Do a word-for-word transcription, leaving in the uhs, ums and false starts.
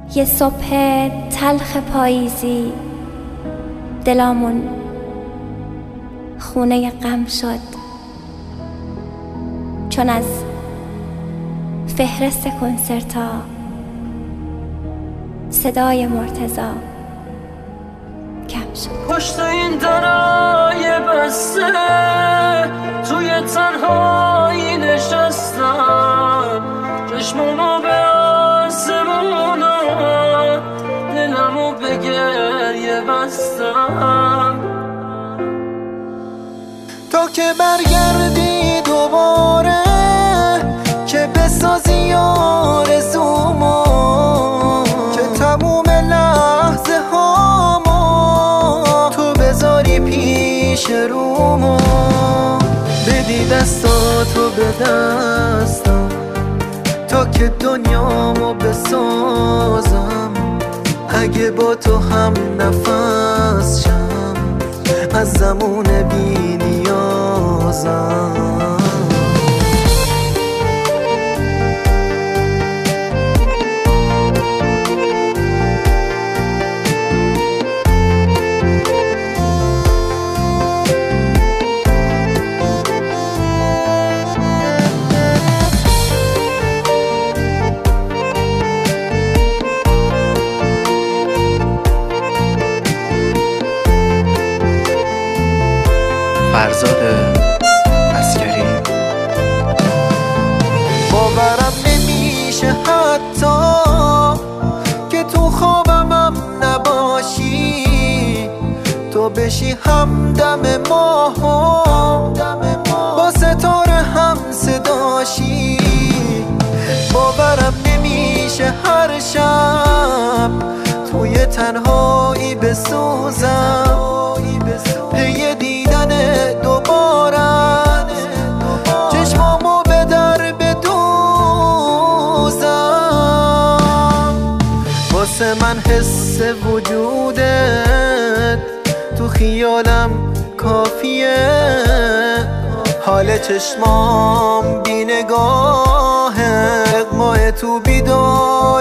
یه صبح تلخ پاییزی دلامون خونه غم شد، چون از فهرست کنسرتا صدای مرتضی کم شد. پشت این درای بسته توی تنهایی نشستم، چشمامو به آسمونا دلمو به گریه بستم. تا که برگردی دوباره که بسازی آرزومو، که تموم لحظه هامو تو بذاری پیش رومو، بدی دستاتو به دستم تا که دنیامو بسازم. اگه با تو هم نفس شم از زمون بی نیازم. فرزاد عسکری. باورم نمیشه حتی که تو خوابمم نباشی، تو بشی همدم ماها با ستاره هم صداشی. باورم نمیشه هر شب توی تنهایی بسوزم، پی دیدن دوباره چشمامو به در بدوزم. واسه من حس وجودت تو خیالم کافیه، حال چشمام بی نگاهه، اقماع تو بیدار